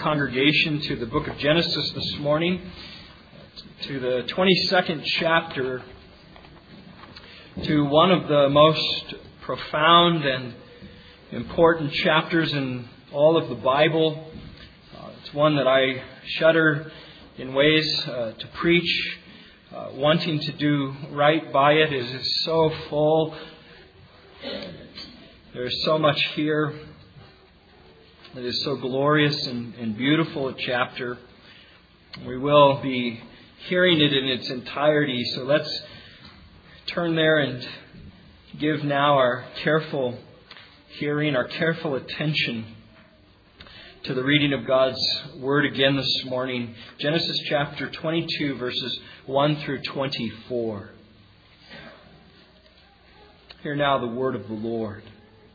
congregation to the book of Genesis this morning, to the 22nd chapter, to one of the most profound and important chapters in all of the Bible. It's one that I shudder in ways to preach, wanting to do right by it. It is so full. There is so much here. It is so glorious and beautiful a chapter. We will be hearing it in its entirety. So let's turn there and give now our careful hearing, our careful attention to the reading of God's Word again this morning. Genesis chapter 22, verses 1 through 24. Hear now the word of the Lord.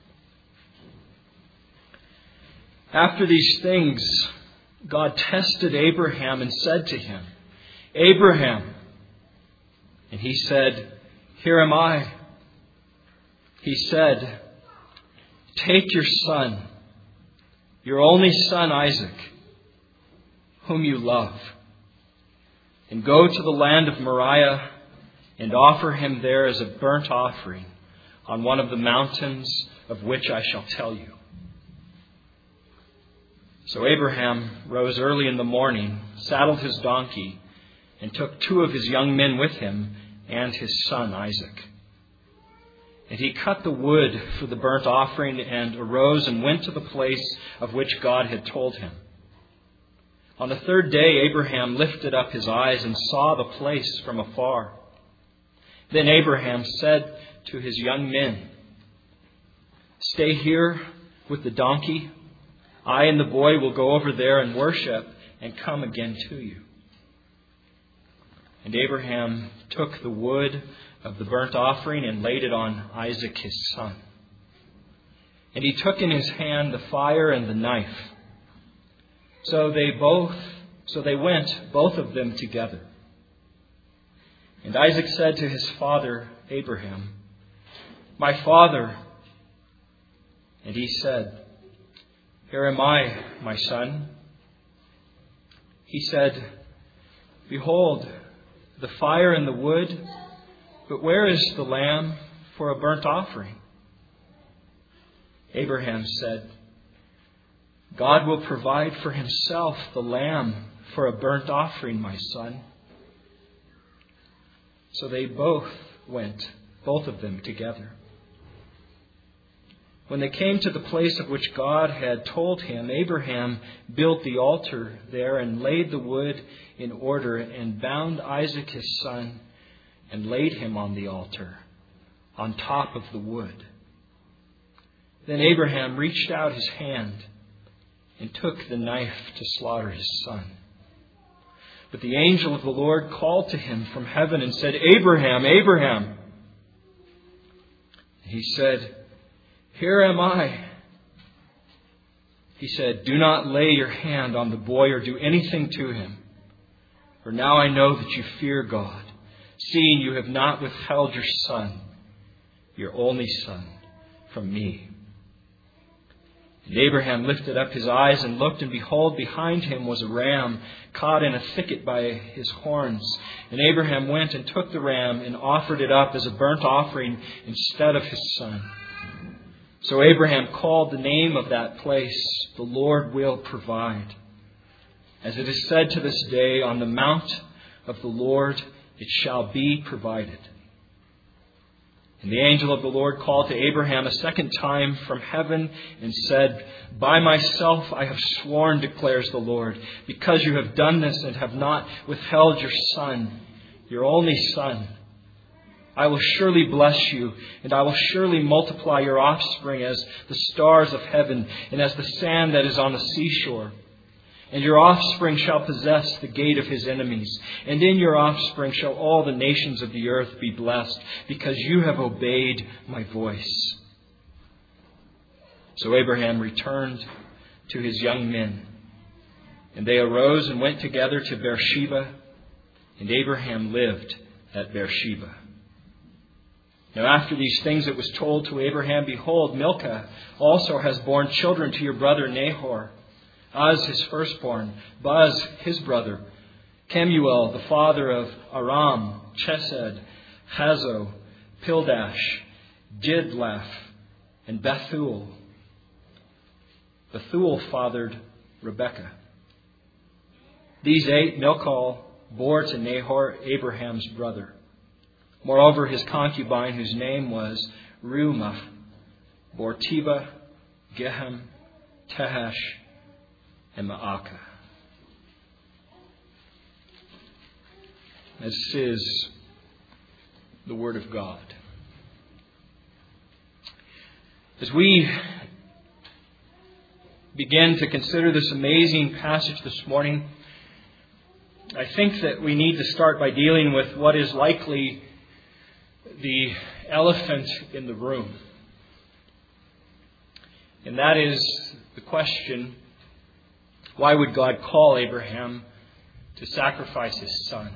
After these things, God tested Abraham and said to him, "Abraham." And he said, "Here am I." He said, "Take your son, your only son Isaac, whom you love, and go to the land of Moriah and offer him there as a burnt offering on one of the mountains of which I shall tell you." So Abraham rose early in the morning, saddled his donkey, and took 2 of his young men with him and his son Isaac. And he cut the wood for the burnt offering and arose and went to the place of which God had told him. On the 3rd day, Abraham lifted up his eyes and saw the place from afar. Then Abraham said to his young men, "Stay here with the donkey. I and the boy will go over there and worship and come again to you." And Abraham took the wood of the burnt offering and laid it on Isaac his son. And he took in his hand the fire and the knife. So they went, both of them together. And Isaac said to his father Abraham, "My father." And he said, "Here am I, my son." He said, "Behold, the fire and the wood, but where is the lamb for a burnt offering?" Abraham said, "God will provide for himself the lamb for a burnt offering, my son." So they both went, both of them together. When they came to the place of which God had told him, Abraham built the altar there and laid the wood in order and bound Isaac his son and laid him on the altar on top of the wood. Then Abraham reached out his hand and took the knife to slaughter his son. But the angel of the Lord called to him from heaven and said, "Abraham, Abraham." He said, "Here am I." He said, "Do not lay your hand on the boy or do anything to him. For now I know that you fear God, seeing you have not withheld your son, your only son, from me." And Abraham lifted up his eyes and looked, and behold, behind him was a ram caught in a thicket by his horns. And Abraham went and took the ram and offered it up as a burnt offering instead of his son. So Abraham called the name of that place, "The Lord will provide." As it is said to this day, "On the mount of the Lord it shall be provided." And the angel of the Lord called to Abraham a second time from heaven and said, "By myself I have sworn, declares the Lord, because you have done this and have not withheld your son, your only son. I will surely bless you, and I will surely multiply your offspring as the stars of heaven and as the sand that is on the seashore. And your offspring shall possess the gate of his enemies. And in your offspring shall all the nations of the earth be blessed, because you have obeyed my voice." So Abraham returned to his young men, and they arose and went together to Beersheba, and Abraham lived at Beersheba. Now after these things it was told to Abraham, "Behold, Milcah also has borne children to your brother Nahor. Uz his firstborn, Buz his brother, Kemuel the father of Aram, Chesed, Hazo, Pildash, Jidlaph, and Bethuel. Bethuel fathered Rebekah. These 8 Milcah bore to Nahor, Abraham's brother. Moreover, his concubine, whose name was Reumah, bore Teba, Gehem, Tehash, and Maacah. This is the Word of God. As we begin to consider this amazing passage this morning, I think that we need to start by dealing with what is likely the elephant in the room. And that is the question, why would God call Abraham to sacrifice his son?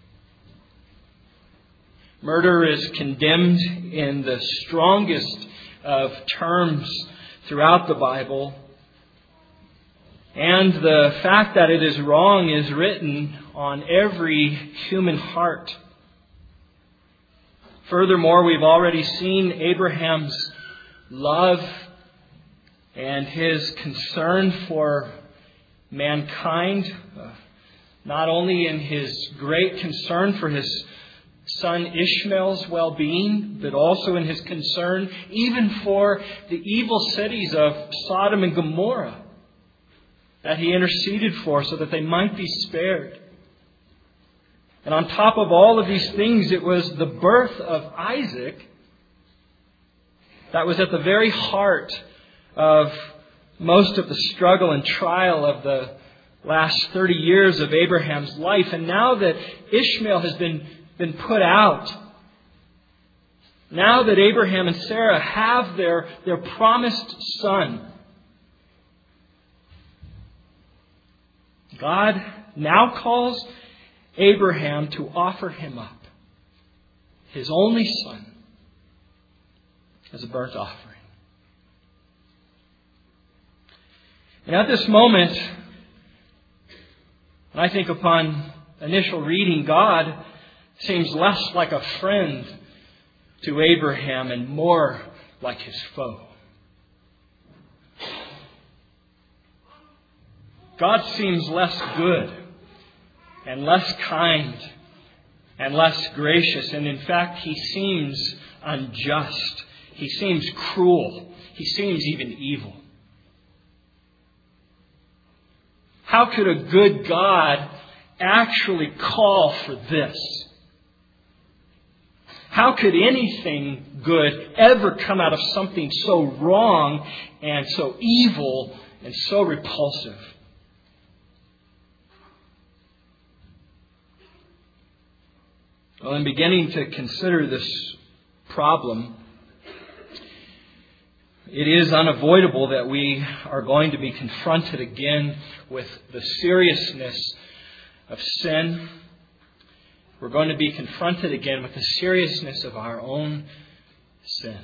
Murder is condemned in the strongest of terms throughout the Bible. And the fact that it is wrong is written on every human heart. Furthermore, we've already seen Abraham's love and his concern for mankind, not only in his great concern for his son Ishmael's well-being, but also in his concern even for the evil cities of Sodom and Gomorrah that he interceded for so that they might be spared. And on top of all of these things, it was the birth of Isaac that was at the very heart of most of the struggle and trial of the last 30 years of Abraham's life. And now that Ishmael has been put out, now that Abraham and Sarah have their promised son, God now calls Abraham to offer him up, his only son, as a burnt offering. And at this moment, when I think upon initial reading, God seems less like a friend to Abraham and more like his foe. God seems less good and less kind and less gracious. And in fact, he seems unjust. He seems cruel. He seems even evil. How could a good God actually call for this? How could anything good ever come out of something so wrong and so evil and so repulsive? Well, in beginning to consider this problem, it is unavoidable that we are going to be confronted again with the seriousness of sin. We're going to be confronted again with the seriousness of our own sin.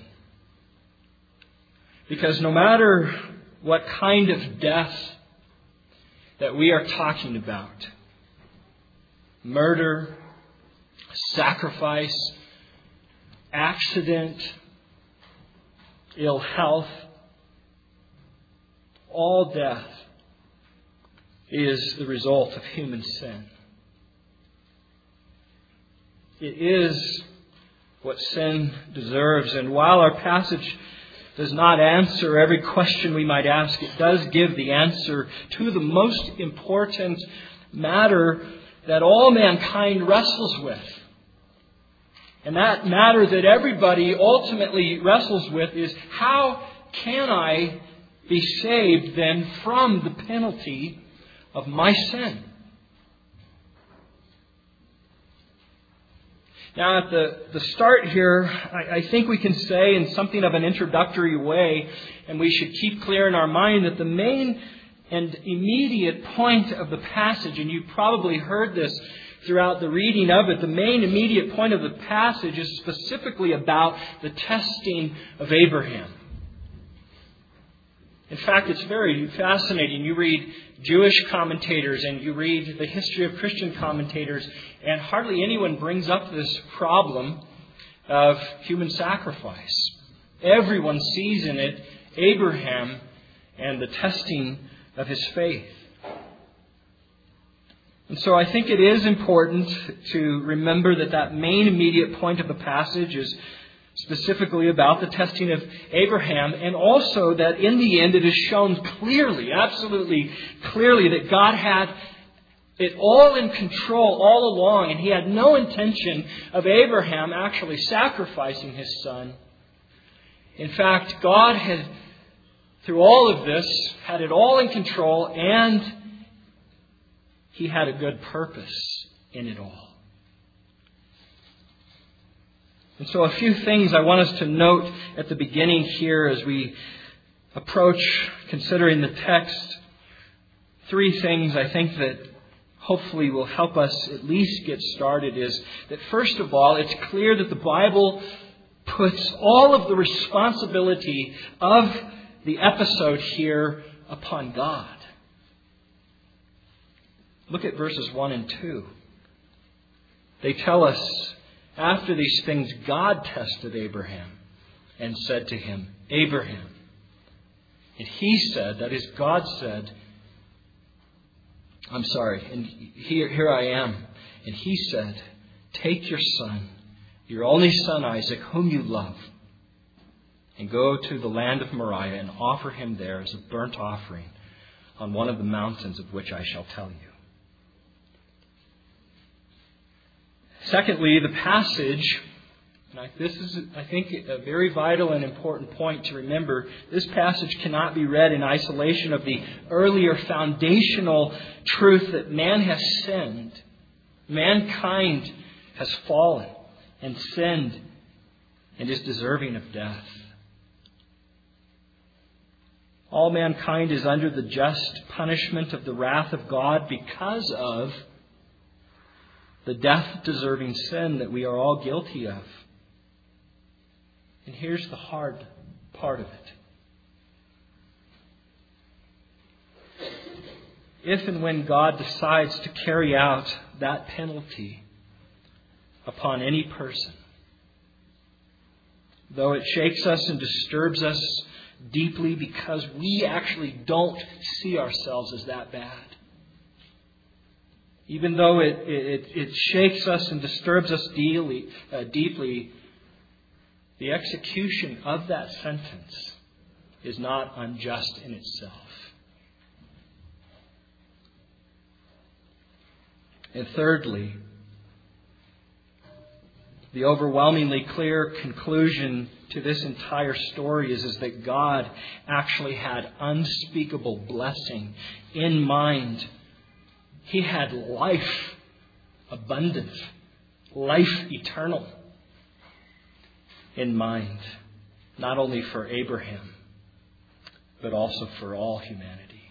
Because no matter what kind of death that we are talking about, murder, sacrifice, accident, ill health, all death is the result of human sin. It is what sin deserves. And while our passage does not answer every question we might ask, it does give the answer to the most important matter that all mankind wrestles with. And that matter that everybody ultimately wrestles with is, how can I be saved then from the penalty of my sin? Now, at the start here, I think we can say in something of an introductory way, and we should keep clear in our mind that the main and immediate point of the passage, and you probably heard this throughout the reading of it, the main immediate point of the passage is specifically about the testing of Abraham. In fact, it's very fascinating. You read Jewish commentators and you read the history of Christian commentators, and hardly anyone brings up this problem of human sacrifice. Everyone sees in it Abraham and the testing of his faith. And so I think it is important to remember that main immediate point of the passage is specifically about the testing of Abraham, and also that in the end it is shown clearly, absolutely clearly, that God had it all in control all along, and He had no intention of Abraham actually sacrificing his son. In fact, God had, through all of this, had it all in control, and He had a good purpose in it all. And so a few things I want us to note at the beginning here as we approach considering the text. 3 things I think that hopefully will help us at least get started is that, first of all, it's clear that the Bible puts all of the responsibility of the episode here upon God. Look at verses 1 and 2. They tell us, after these things, God tested Abraham and said to him, Abraham. And he said, that is, God said, and here I am. And He said, take your son, your only son Isaac, whom you love, and go to the land of Moriah and offer him there as a burnt offering on one of the mountains of which I shall tell you. Secondly, the passage, and this is, I think, a very vital and important point to remember. This passage cannot be read in isolation of the earlier foundational truth that man has sinned. Mankind has fallen and sinned and is deserving of death. All mankind is under the just punishment of the wrath of God because of the death-deserving sin that we are all guilty of. And here's the hard part of it. If and when God decides to carry out that penalty upon any person, though it shakes us and disturbs us deeply because we actually don't see ourselves as that bad, even though it shakes us and disturbs us deeply, the execution of that sentence is not unjust in itself. And thirdly, the overwhelmingly clear conclusion to this entire story is that God actually had unspeakable blessing in mind. He had life abundant, life eternal in mind, not only for Abraham, but also for all humanity.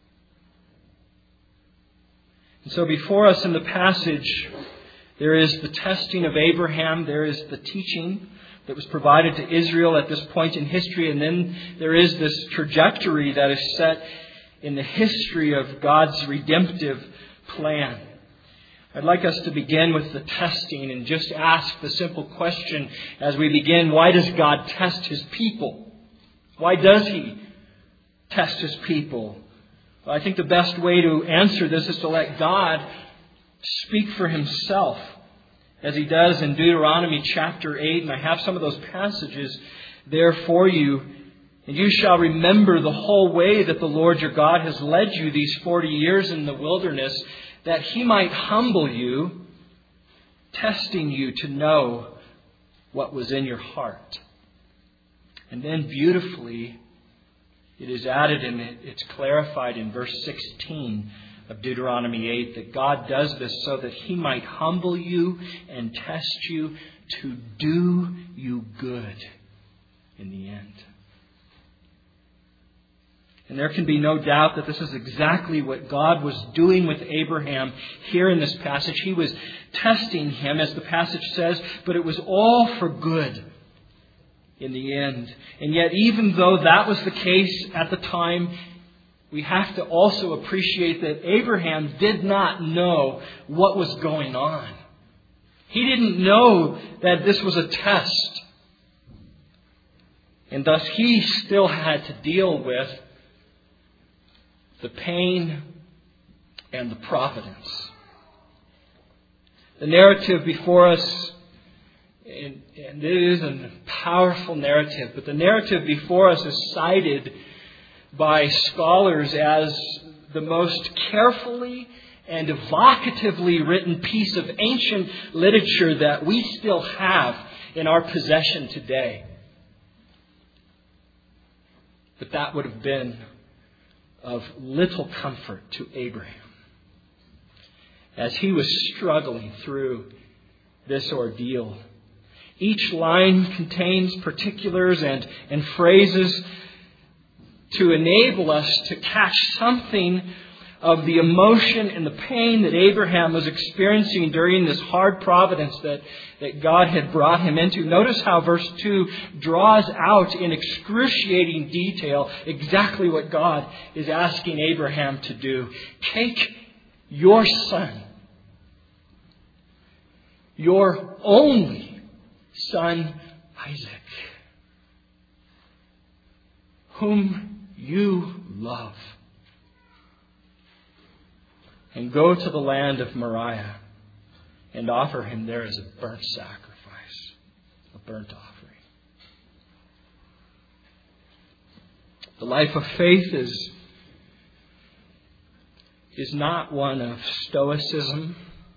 And so before us in the passage, there is the testing of Abraham, there is the teaching that was provided to Israel at this point in history, and then there is this trajectory that is set in the history of God's redemptive plan. I'd like us to begin with the testing and just ask the simple question as we begin: why does God test His people? Why does He test His people? Well, I think the best way to answer this is to let God speak for Himself, as He does in Deuteronomy chapter 8. And I have some of those passages there for you. And you shall remember the whole way that the Lord your God has led you these 40 years in the wilderness, that He might humble you, testing you to know what was in your heart. And then beautifully, it is added and it's clarified in verse 16 of Deuteronomy 8 that God does this so that He might humble you and test you to do you good in the end. And there can be no doubt that this is exactly what God was doing with Abraham here in this passage. He was testing him, as the passage says, but it was all for good. in the end. And yet, even though that was the case at the time, we have to also appreciate that Abraham did not know what was going on. He didn't know that this was a test. And thus he still had to deal with the pain and the providence. The narrative before us, and it is a powerful narrative, but the narrative before us is cited by scholars as the most carefully and evocatively written piece of ancient literature that we still have in our possession today. But that would have been of little comfort to Abraham as he was struggling through this ordeal. Each line contains particulars and phrases to enable us to catch something of the emotion and the pain that Abraham was experiencing during this hard providence that God had brought him into. Notice how verse 2 draws out in excruciating detail exactly what God is asking Abraham to do. Take your son, your only son, Isaac, whom you love, and go to the land of Moriah and offer him there as a burnt sacrifice, a burnt offering. The life of faith is not one of stoicism.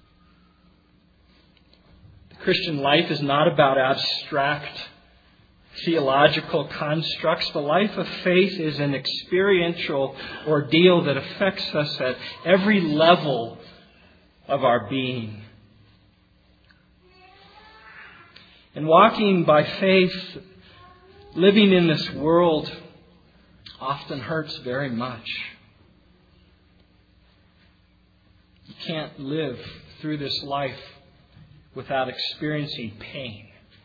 The Christian life is not about abstract theological constructs. The life of faith is an experiential ordeal that affects us at every level of our being. And walking by faith, living in this world, often hurts very much. You can't live through this life without experiencing pain.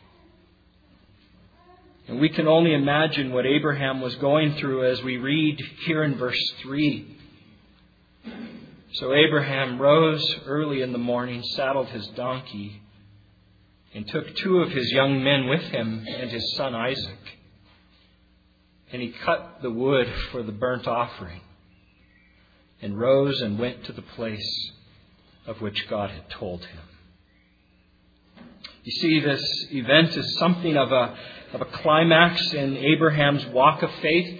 And we can only imagine what Abraham was going through as we read here in verse 3. So Abraham rose early in the morning, saddled his donkey, and took 2 of his young men with him and his son Isaac. And he cut the wood for the burnt offering, and rose and went to the place of which God had told him. You see, this event is something of a climax in Abraham's walk of faith.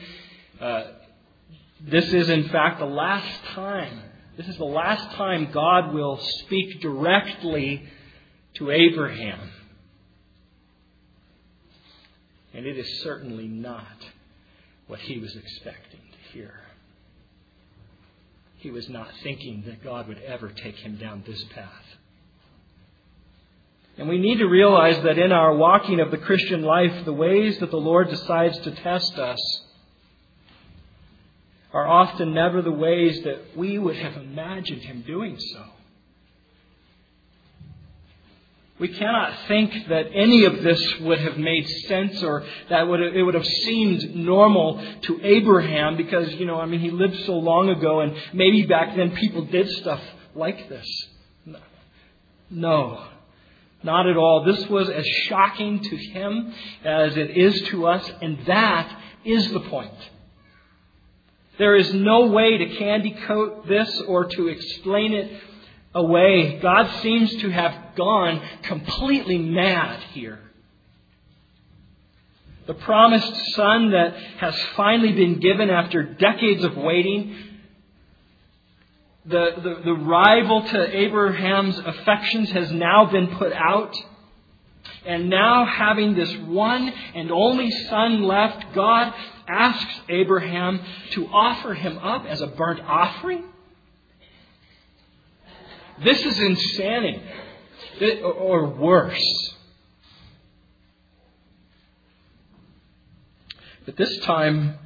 This is, in fact, the last time. This is the last time God will speak directly to Abraham. And it is certainly not what he was expecting to hear. He was not thinking that God would ever take him down this path. And we need to realize that in our walking of the Christian life, the ways that the Lord decides to test us are often never the ways that we would have imagined Him doing so. We cannot think that any of this would have made sense or that it would have seemed normal to Abraham because, he lived so long ago and maybe back then people did stuff like this. No. Not at all. This was as shocking to him as it is to us, and that is the point. There is no way to candy coat this or to explain it away. God seems to have gone completely mad here. The promised son that has finally been given after decades of waiting, the rival to Abraham's affections has now been put out. And now, having this one and only son left, God asks Abraham to offer him up as a burnt offering. This is insanity, or worse. But this time,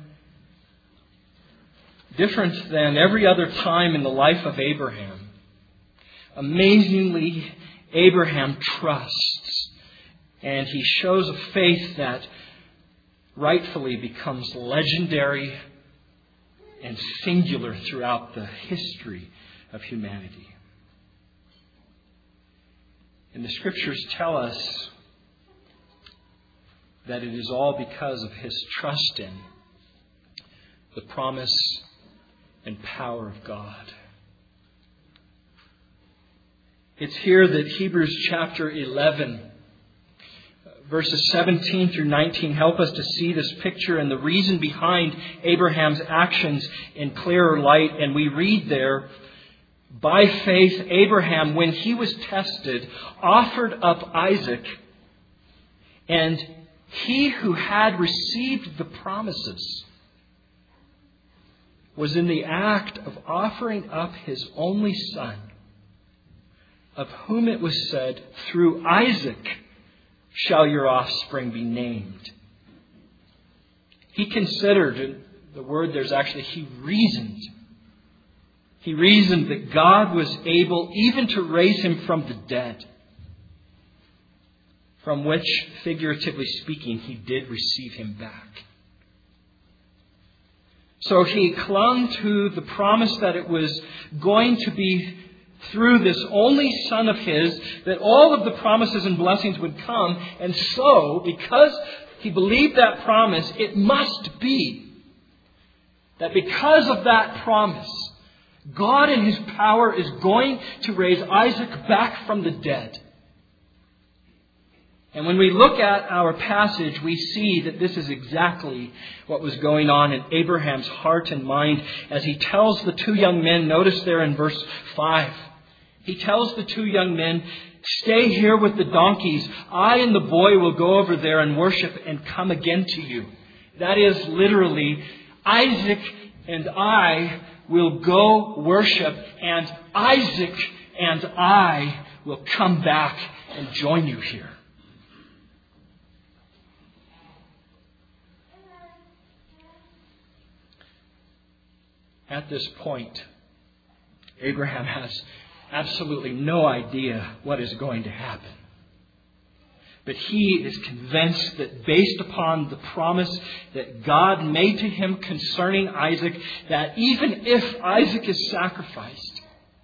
different than every other time in the life of Abraham, amazingly, Abraham trusts. And he shows a faith that rightfully becomes legendary and singular throughout the history of humanity. And the Scriptures tell us that it is all because of his trust in the promise and power of God. It's here that Hebrews chapter 11, verses 17 through 19 help us to see this picture and the reason behind Abraham's actions in clearer light. And we read there, by faith, Abraham, when he was tested, offered up Isaac, and he who had received the promises was in the act of offering up his only son, of whom it was said, through Isaac shall your offspring be named. He considered, and the word there's actually, he reasoned. He reasoned that God was able even to raise him from the dead, from which, figuratively speaking, he did receive him back. So he clung to the promise that it was going to be through this only son of his that all of the promises and blessings would come. And so, because he believed that promise, it must be that because of that promise, God in his power is going to raise Isaac back from the dead. And when we look at our passage, we see that this is exactly what was going on in Abraham's heart and mind as he tells the two young men, notice there in verse 5, he tells the two young men, stay here with the donkeys. I and the boy will go over there and worship and come again to you. That is literally, Isaac and I will go worship, and Isaac and I will come back and join you here. At this point, Abraham has absolutely no idea what is going to happen. But he is convinced that based upon the promise that God made to him concerning Isaac, that even if Isaac is sacrificed,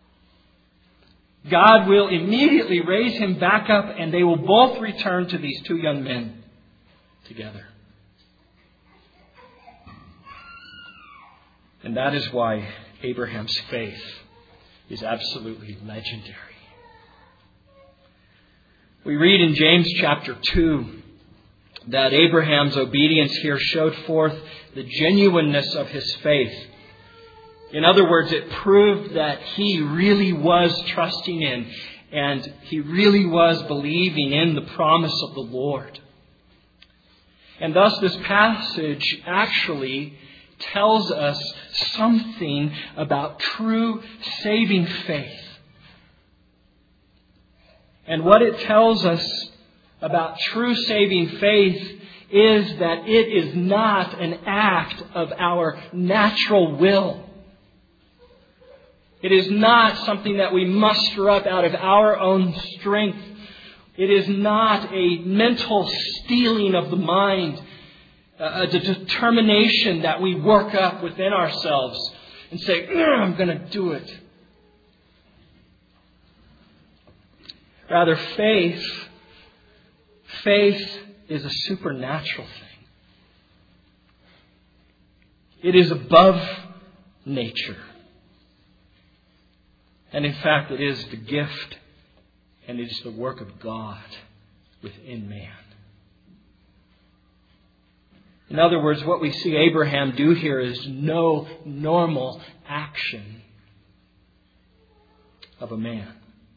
God will immediately raise him back up and they will both return to these two young men together. And that is why Abraham's faith is absolutely legendary. We read in James chapter 2 that Abraham's obedience here showed forth the genuineness of his faith. In other words, it proved that he really was trusting in and he really was believing in the promise of the Lord. And thus this passage actually tells us something about true saving faith. And what it tells us about true saving faith is that it is not an act of our natural will. It is not something that we muster up out of our own strength. It is not a mental steeling of the mind, a determination that we work up within ourselves and say, I'm going to do it. Rather, faith is a supernatural thing. It is above nature. And in fact, it is the gift and it is the work of God within man. In other words, what we see Abraham do here is no normal action of a man.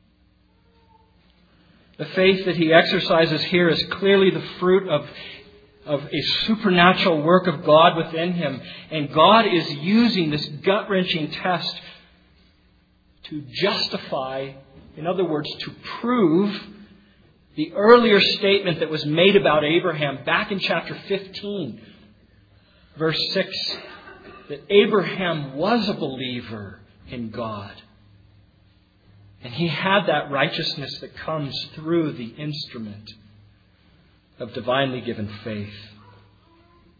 The faith that he exercises here is clearly the fruit of a supernatural work of God within him. And God is using this gut-wrenching test to justify, in other words, to prove the earlier statement that was made about Abraham back in chapter 15, verse 6, that Abraham was a believer in God. And he had that righteousness that comes through the instrument of divinely given faith.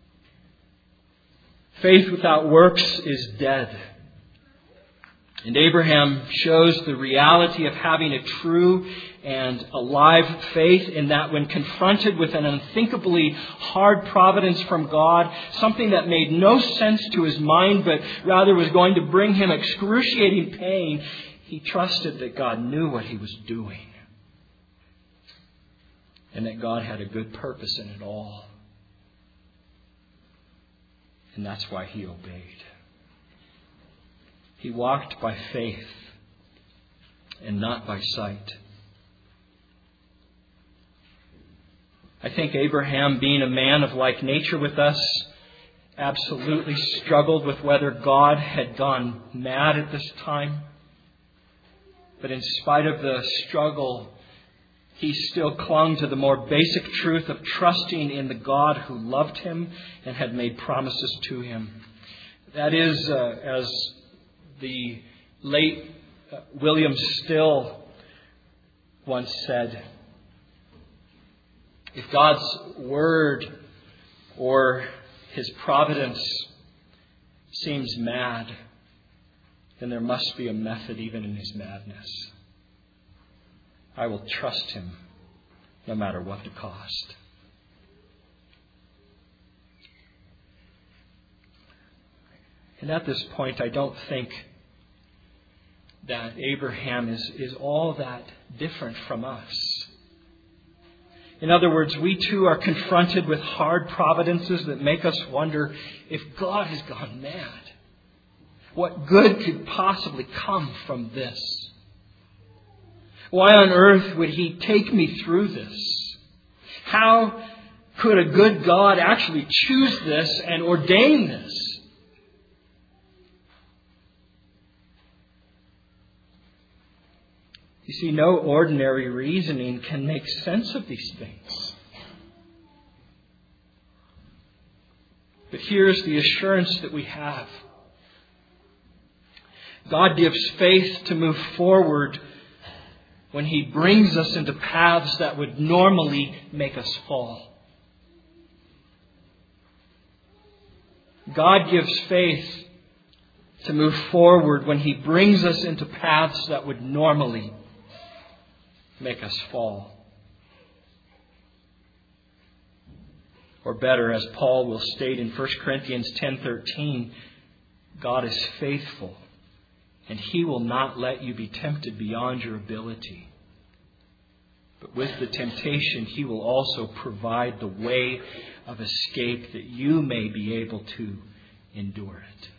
Faith without works is dead. And Abraham shows the reality of having a true and alive faith in that when confronted with an unthinkably hard providence from God, something that made no sense to his mind but rather was going to bring him excruciating pain, he trusted that God knew what he was doing and that God had a good purpose in it all. And that's why he obeyed. He walked by faith and not by sight. I think Abraham, being a man of like nature with us, absolutely struggled with whether God had gone mad at this time. But in spite of the struggle, he still clung to the more basic truth of trusting in the God who loved him and had made promises to him. That is, as the late William Still once said, if God's word or his providence seems mad, then there must be a method even in his madness. I will trust him no matter what the cost. And at this point, I don't think that Abraham is all that different from us. In other words, we too are confronted with hard providences that make us wonder if God has gone mad. What good could possibly come from this? Why on earth would he take me through this? How could a good God actually choose this and ordain this? You see, no ordinary reasoning can make sense of these things. But here's the assurance that we have. God gives faith to move forward when he brings us into paths that would normally make us fall. God gives faith to move forward when he brings us into paths that would normally make us fall. Or better, as Paul will state in 1 Corinthians 10:13, God is faithful, and he will not let you be tempted beyond your ability. But with the temptation, he will also provide the way of escape that you may be able to endure it.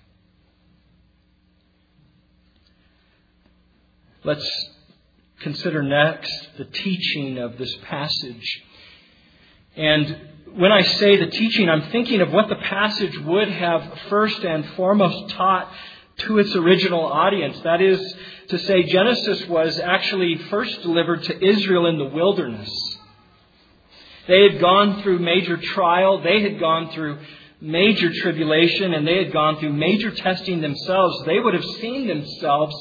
Let's consider next the teaching of this passage. And when I say the teaching, I'm thinking of what the passage would have first and foremost taught to its original audience. That is to say, Genesis was actually first delivered to Israel in the wilderness. They had gone through major trial, they had gone through major tribulation, and they had gone through major testing themselves. They would have seen themselves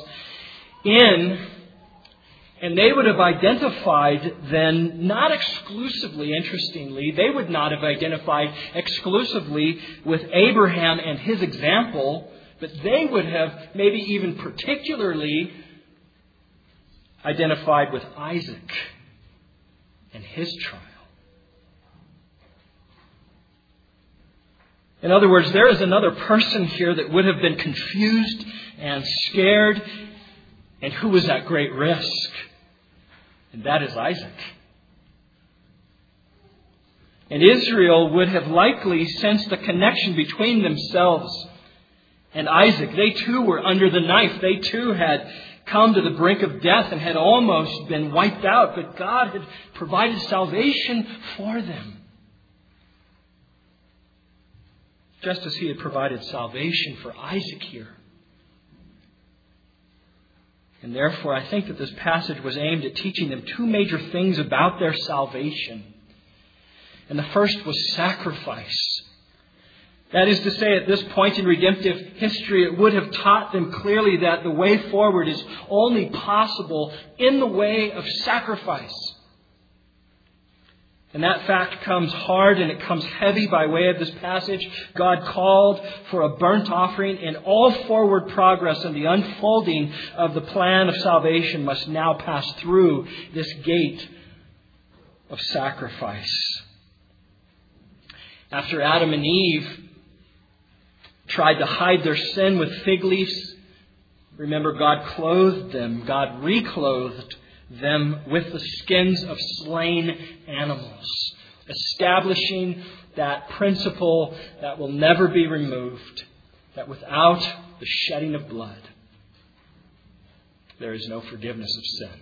and they would have identified then, not exclusively, interestingly, they would not have identified exclusively with Abraham and his example, but they would have maybe even particularly identified with Isaac and his trial. In other words, there is another person here that would have been confused and scared and who was at great risk. And that is Isaac. And Israel would have likely sensed a connection between themselves and Isaac. They too were under the knife. They too had come to the brink of death and had almost been wiped out. But God had provided salvation for them. Just as he had provided salvation for Isaac here. And therefore, I think that this passage was aimed at teaching them two major things about their salvation. And the first was sacrifice. That is to say, at this point in redemptive history, it would have taught them clearly that the way forward is only possible in the way of sacrifice. And that fact comes hard and it comes heavy by way of this passage. God called for a burnt offering, and all forward progress in the unfolding of the plan of salvation must now pass through this gate of sacrifice. After Adam and Eve tried to hide their sin with fig leaves, remember, God clothed them. God reclothed them with the skins of slain animals, establishing that principle that will never be removed, that without the shedding of blood, there is no forgiveness of sin.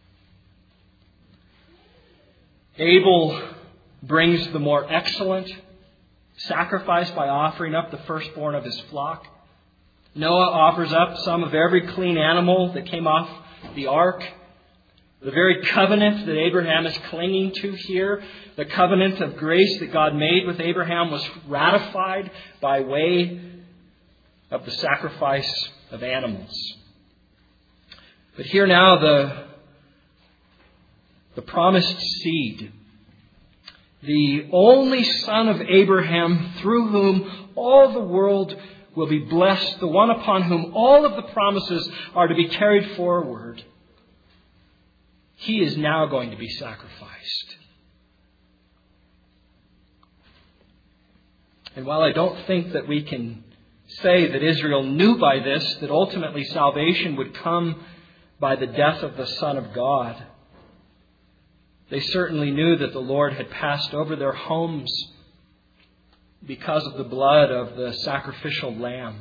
Abel brings the more excellent sacrifice by offering up the firstborn of his flock. Noah offers up some of every clean animal that came off the ark. The very covenant that Abraham is clinging to here, the covenant of grace that God made with Abraham, was ratified by way of the sacrifice of animals. But here now the promised seed, the only son of Abraham through whom all the world will be blessed, the one upon whom all of the promises are to be carried forward, he is now going to be sacrificed. And while I don't think that we can say that Israel knew by this that ultimately salvation would come by the death of the Son of God, they certainly knew that the Lord had passed over their homes because of the blood of the sacrificial lamb.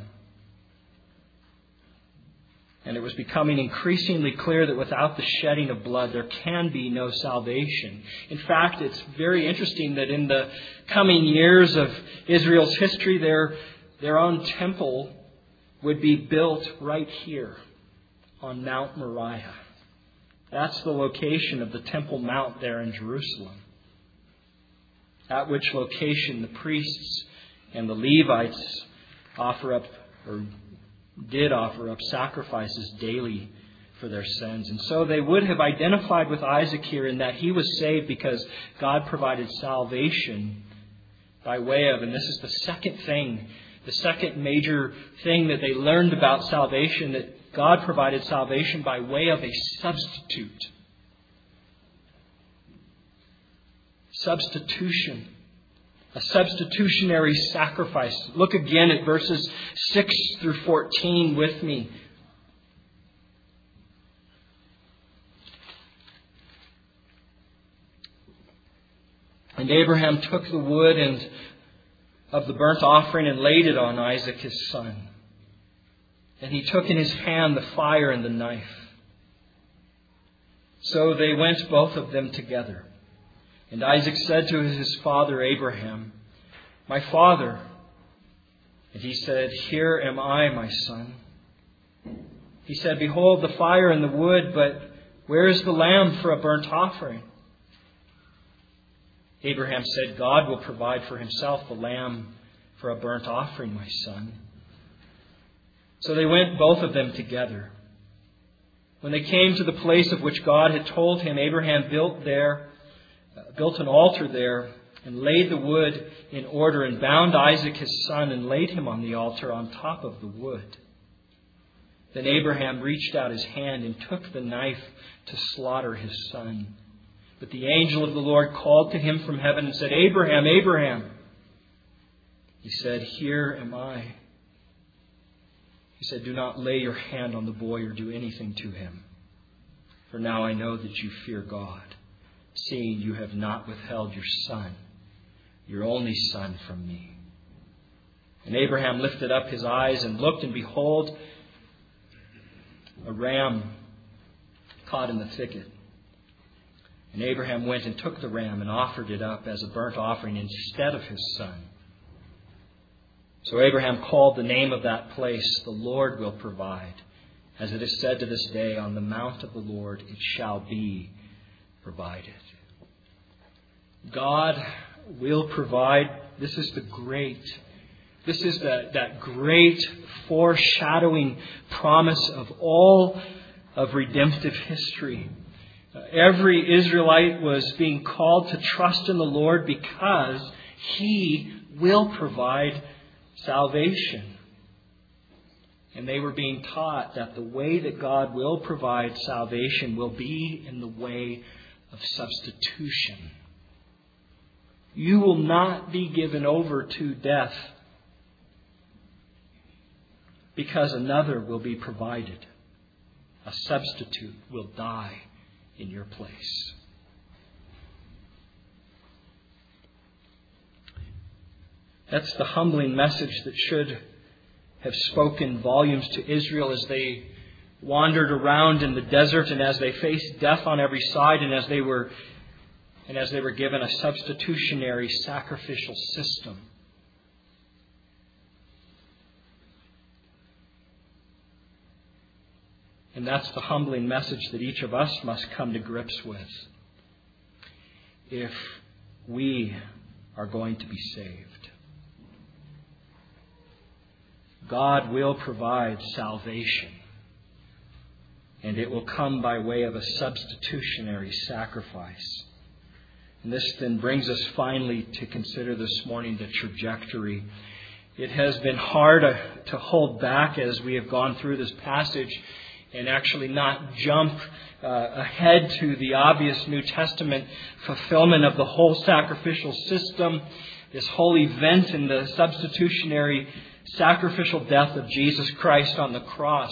And it was becoming increasingly clear that without the shedding of blood, there can be no salvation. In fact, it's very interesting that in the coming years of Israel's history, their own temple would be built right here on Mount Moriah. That's the location of the Temple Mount there in Jerusalem. At which location the priests and the Levites did offer up sacrifices daily for their sins. And so they would have identified with Isaac here in that he was saved because God provided salvation by way of, and this is the second major thing that they learned about salvation, that God provided salvation by way of a substitute. Substitution. A substitutionary sacrifice. Look again at verses 6 through 14 with me. And Abraham took the wood of the burnt offering and laid it on Isaac his son. And he took in his hand the fire and the knife. So they went both of them together. And Isaac said to his father Abraham, "My father." And he said, "Here am I, my son." He said, "Behold the fire and the wood, but where is the lamb for a burnt offering?" Abraham said, "God will provide for himself the lamb for a burnt offering, my son." So they went both of them together. When they came to the place of which God had told him, Abraham built an altar there and laid the wood in order and bound Isaac his son and laid him on the altar on top of the wood. Then Abraham reached out his hand and took the knife to slaughter his son. But the angel of the Lord called to him from heaven and said, "Abraham, Abraham." He said, "Here am I." He said, "Do not lay your hand on the boy or do anything to him. For now I know that you fear God, seeing you have not withheld your son, your only son, from me." And Abraham lifted up his eyes and looked, and behold, a ram caught in the thicket. And Abraham went and took the ram and offered it up as a burnt offering instead of his son. So Abraham called the name of that place, "The Lord will provide." As it is said to this day, "On the mount of the Lord it shall be provided." God will provide. This is that great foreshadowing promise of all of redemptive history. Every Israelite was being called to trust in the Lord because He will provide salvation. And they were being taught that the way that God will provide salvation will be in the way of substitution. You will not be given over to death because another will be provided. A substitute will die in your place. That's the humbling message that should have spoken volumes to Israel as they wandered around in the desert and as they faced death on every side and as they were given a substitutionary sacrificial system. And that's the humbling message that each of us must come to grips with if we are going to be saved. God will provide salvation, and it will come by way of a substitutionary sacrifice. And this then brings us finally to consider this morning the trajectory. It has been hard to hold back as we have gone through this passage and actually not jump ahead to the obvious New Testament fulfillment of the whole sacrificial system, this whole event in the substitutionary sacrificial death of Jesus Christ on the cross.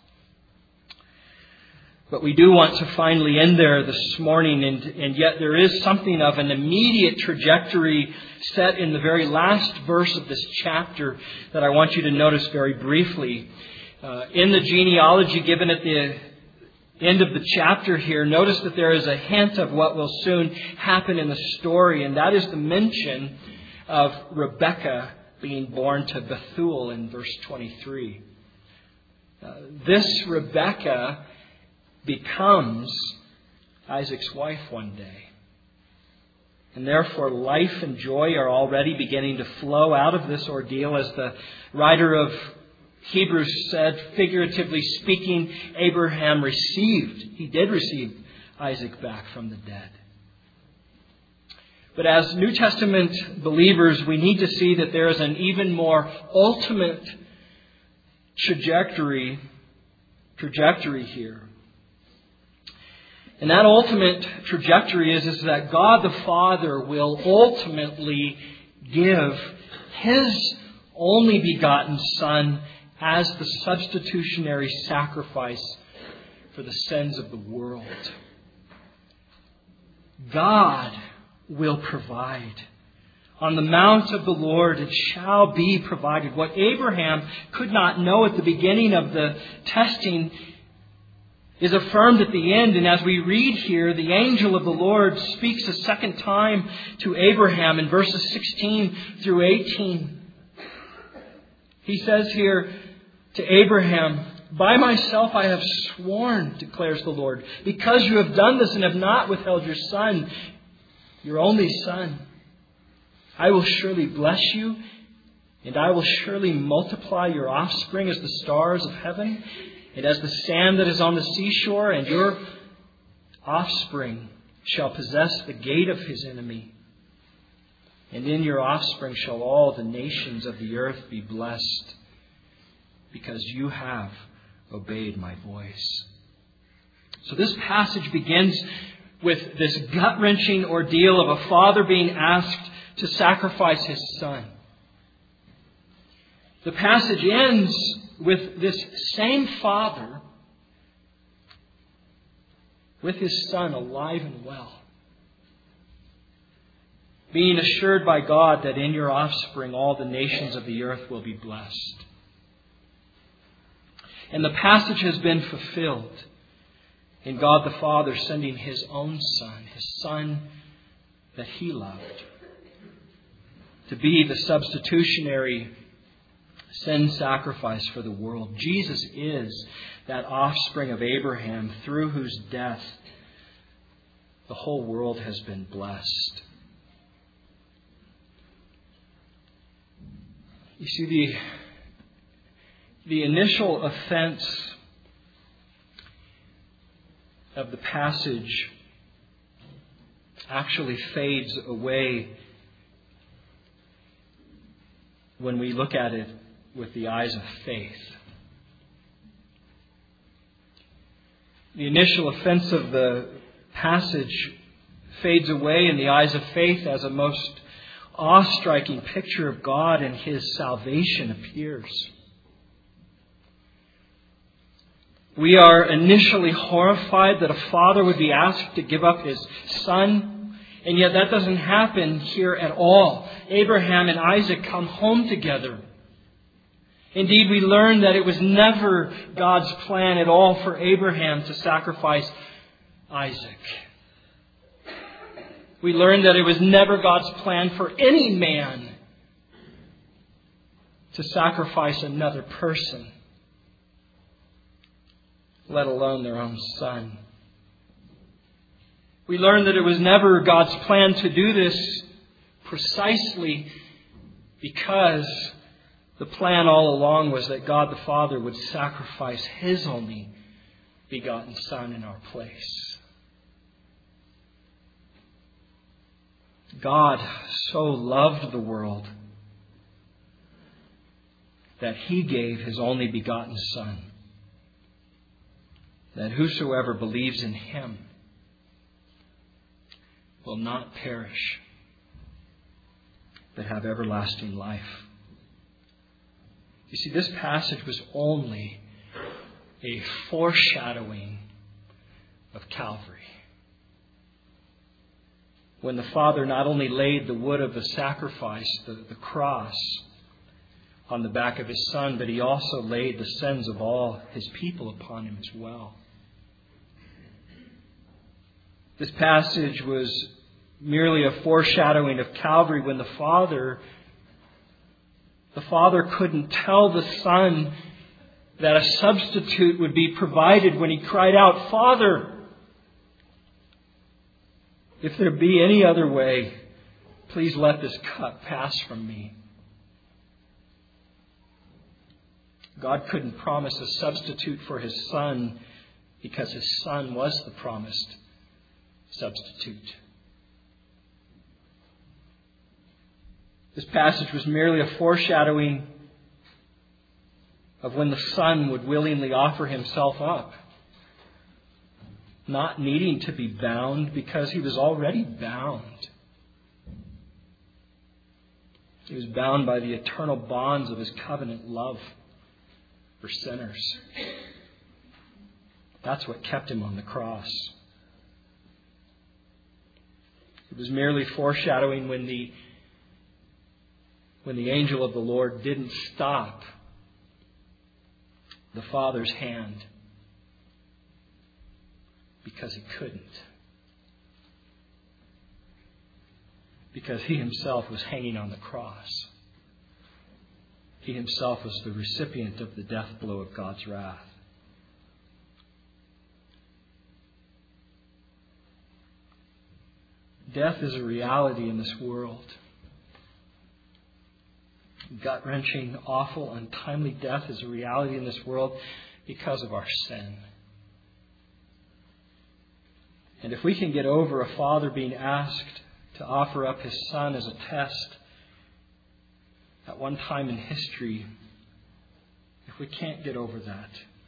But we do want to finally end there this morning, and yet there is something of an immediate trajectory set in the very last verse of this chapter that I want you to notice very briefly. In the genealogy given at the end of the chapter here, notice that there is a hint of what will soon happen in the story, and that is the mention of Rebekah being born to Bethuel in verse 23. This Rebekah becomes Isaac's wife one day. And therefore life and joy are already beginning to flow out of this ordeal. As the writer of Hebrews said, figuratively speaking, Abraham he did receive Isaac back from the dead. But as New Testament believers, we need to see that there is an even more ultimate trajectory here. And that ultimate trajectory is that God the Father will ultimately give His only begotten Son as the substitutionary sacrifice for the sins of the world. God will provide. On the mount of the Lord it shall be provided. What Abraham could not know at the beginning of the testing is affirmed at the end. And as we read here, the angel of the Lord speaks a second time to Abraham in verses 16 through 18. He says here to Abraham, "By myself I have sworn, declares the Lord, because you have done this and have not withheld your son, your only son. I will surely bless you, and I will surely multiply your offspring as the stars of heaven, and as the sand that is on the seashore, and your offspring shall possess the gate of his enemy. And in your offspring shall all the nations of the earth be blessed, because you have obeyed my voice." So this passage begins with this gut-wrenching ordeal of a father being asked to sacrifice his son. The passage ends with this same father with his son alive and well, being assured by God that in your offspring all the nations of the earth will be blessed. And the passage has been fulfilled in God the Father sending His own Son, His Son that He loved, to be the substitutionary sin sacrifice for the world. Jesus is that offspring of Abraham through whose death the whole world has been blessed. You see, the initial offense of the passage actually fades away when we look at it with the eyes of faith. The initial offense of the passage fades away in the eyes of faith as a most awe-striking picture of God and His salvation appears. We are initially horrified that a father would be asked to give up his son, and yet that doesn't happen here at all. Abraham and Isaac come home together. Indeed, we learn that it was never God's plan at all for Abraham to sacrifice Isaac. We learn that it was never God's plan for any man to sacrifice another person, let alone their own son. We learn that it was never God's plan to do this precisely because the plan all along was that God the Father would sacrifice His only begotten Son in our place. God so loved the world that He gave His only begotten Son, that whosoever believes in Him will not perish, but have everlasting life. You see, this passage was only a foreshadowing of Calvary. When the Father not only laid the wood of the sacrifice, the cross, on the back of His Son, but He also laid the sins of all His people upon Him as well. This passage was merely a foreshadowing of Calvary when the Father couldn't tell the Son that a substitute would be provided when He cried out, "Father, if there be any other way, please let this cup pass from me." God couldn't promise a substitute for His Son because His Son was the promised substitute. This passage was merely a foreshadowing of when the Son would willingly offer Himself up, not needing to be bound because He was already bound. He was bound by the eternal bonds of His covenant love for sinners. That's what kept Him on the cross. It was merely foreshadowing when the angel of the Lord didn't stop the Father's hand because He couldn't. Because He Himself was hanging on the cross. He Himself was the recipient of the death blow of God's wrath. Death is a reality in this world. Gut-wrenching, awful, untimely death is a reality in this world because of our sin. And if we can get over a father being asked to offer up his son as a test at one time in history, if we can't get over that,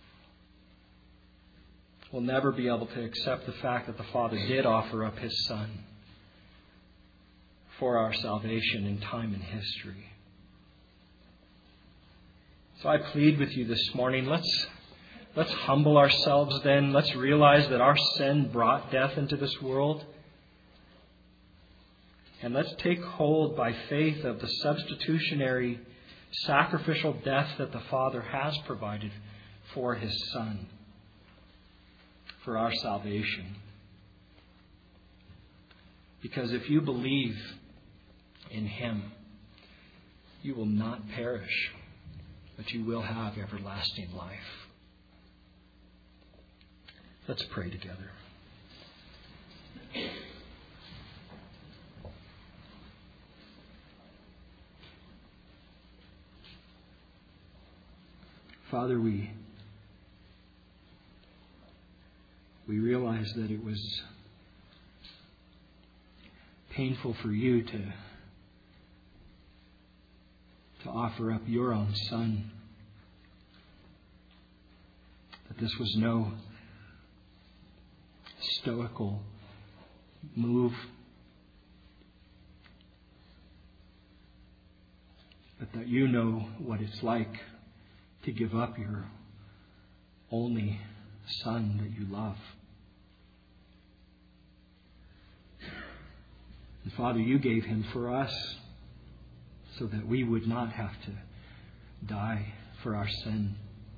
we'll never be able to accept the fact that the Father did offer up His Son for our salvation in time and history. So I plead with you this morning, let's humble ourselves then. Let's realize that our sin brought death into this world. And let's take hold by faith of the substitutionary sacrificial death that the Father has provided for His Son, for our salvation. Because if you believe in Him, you will not perish, but you will have everlasting life. Let's pray together. Father, we We realize that it was painful for you to offer up your own Son. That this was no stoical move, but that you know what it's like to give up your only Son that you love. And Father, you gave him for us so that we would not have to die for our sin.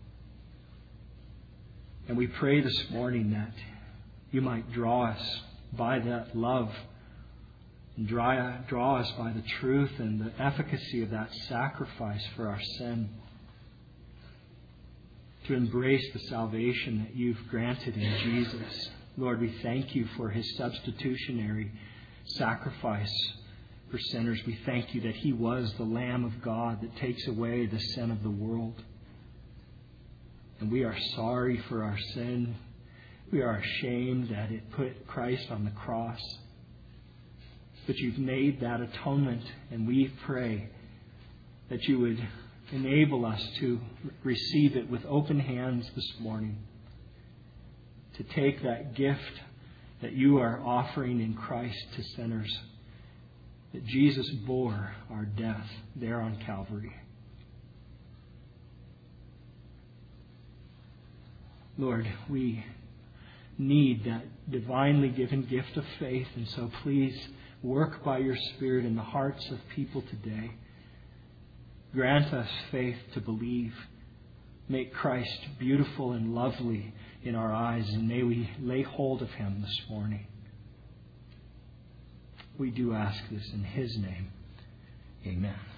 And we pray this morning that you might draw us by that love and draw us by the truth and the efficacy of that sacrifice for our sin, to embrace the salvation that you've granted in Jesus. Lord, we thank you for his substitutionary sacrifice for sinners. We thank you that he was the Lamb of God that takes away the sin of the world. And we are sorry for our sin. We are ashamed that it put Christ on the cross. But you've made that atonement, and we pray that you would enable us to receive it with open hands this morning, to take that gift that you are offering in Christ to sinners, that Jesus bore our death there on Calvary. Lord, we need that divinely given gift of faith, and so please work by your Spirit in the hearts of people today. Grant us faith to believe. Make Christ beautiful and lovely in our eyes, and may we lay hold of him this morning. We do ask this in his name. Amen.